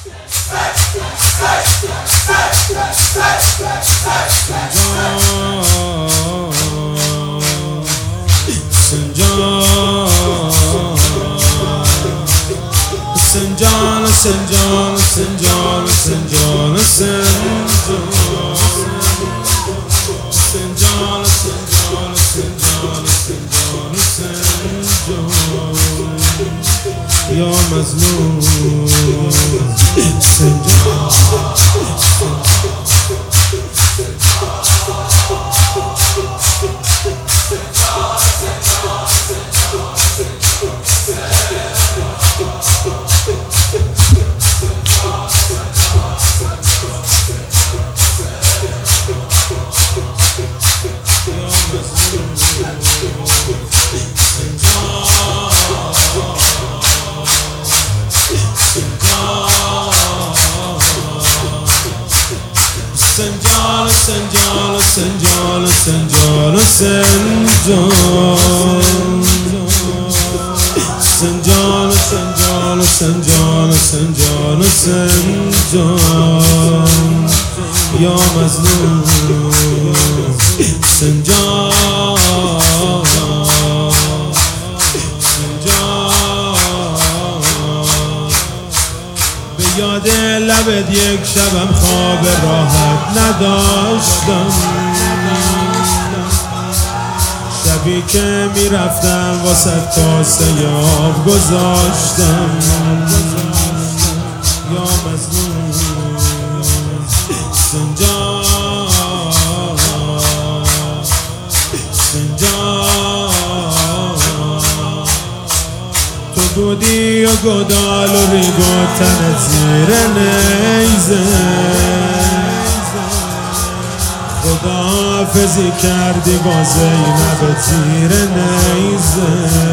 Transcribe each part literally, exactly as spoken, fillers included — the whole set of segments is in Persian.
Sinjal, Sinjal, Sinjal, Sinjal, Sinjal, Sinjal, Sinjal, Sinjal, Sinjal, Sinjal, Ya Mazloom, Sinjal. Sinjal, Sinjal, Sinjal, Sinjal, Sinjal, Sinjal, Sinjal, Sinjal, Sinjal, Ya Mazloom, Sinjal, به یاد لبت یک شبم خواب راحت نداشتم، شبی که میرفتم واسه کاسه آب گذاشتم، یا مظلوم سنجال، سنجال تو بودی و گدال و ریگ و تنت زیر نیزه، خداحافظی کردی با زینب زیر نیزه،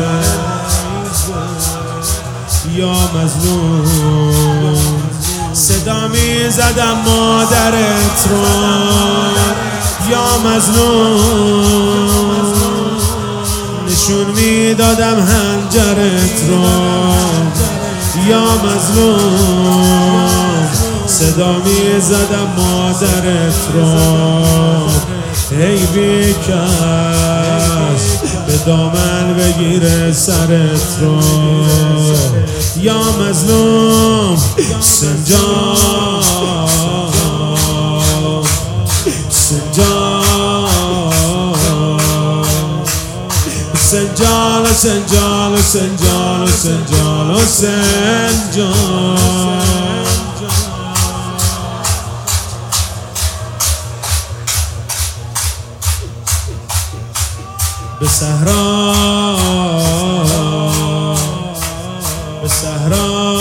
یا مظلوم صدا می زدم مادرت رو، یا مظلوم نشون می دادم هنجرت رو، یا مظلوم صدا می زدم مادرت رو، ای بیکس به دامن بگیره سرت رو، یا مظلوم سنجال، سنجال، سنجال، سنجال، سنجال، سنجال، سنجال. به صحرا، به صحرا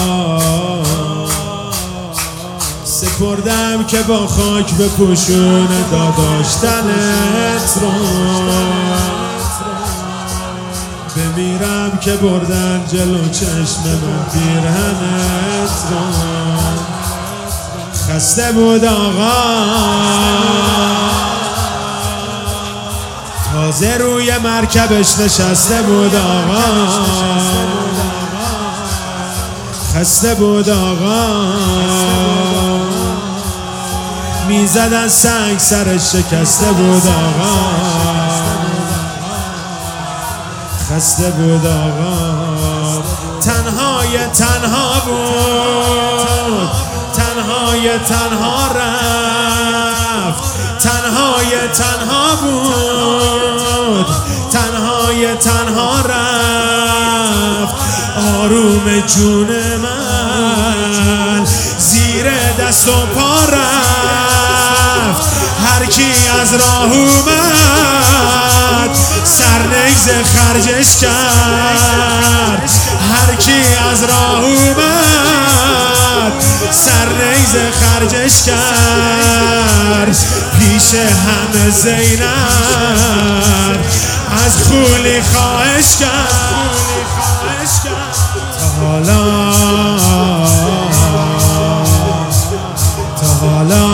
سپردم که با خاک به پوشون داداشتنت رو، بمیرم که بردن جلو چشم من پیرهنت رو، خسته بود آقا تازه روی مرکبش نشسته بود آقا، خسته بود آقا میزدن سنگ سرش شکسته بود آقا، خسته بود آقا تنهای تنها بود، تنهای تنها رفت، تنهای تنها بود، تنهای تنها رفت، آروم جون من زیر دست و پا رفت، هر کی از راه اومد سرنیز خرجش کرد، هر کی از راه اومد سرنیز خرجش کرد، پیش همه زینب از خولی خواهش کرد، تا حالا تا حالا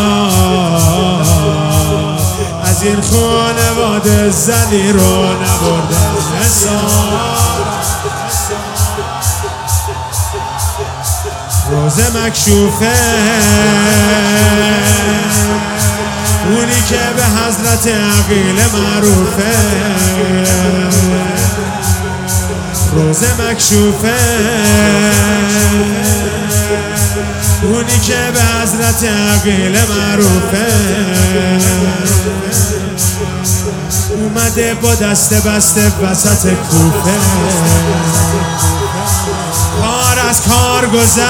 از این خانواده زنی رو نبردن حساب، روزه مکشوفه، اونی که به حضرت عقیل معروفه. روزه مکشوفه، اونی که به حضرت عقیل معروفه. اومده با دست بسته وسط کوفه، کار از کار گذشت،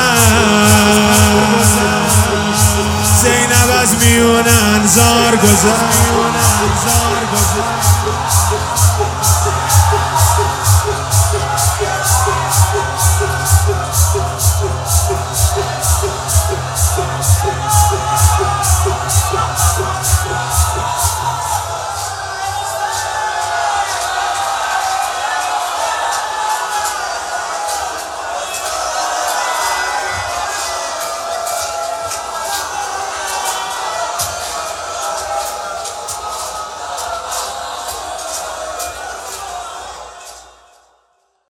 زینب از میون انظار گذشت.